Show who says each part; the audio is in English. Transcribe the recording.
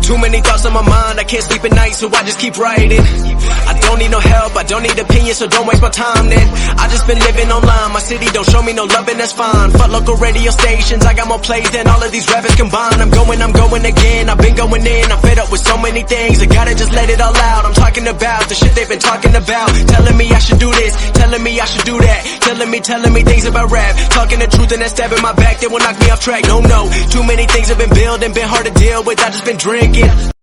Speaker 1: Too many thoughts on my mind, I can't sleep at night, so I just keep writing. I don't need no help, I don't need opinions, so don't waste my time then. I just been living online, my city don't show me no love and that's fine. Fuck local radio stations, I got more plays than all of these rappers combined. I'm going again, I've been going in, I'm fed up with so many things, I gotta just let it all out. I'm talking about the shit they've been talking about, telling me I should do this, telling me I should do that, telling me things about rap, talking the truth and that stab in my back, they will knock me off track. No, too many things have been building, been hard to deal with, I just been drinking.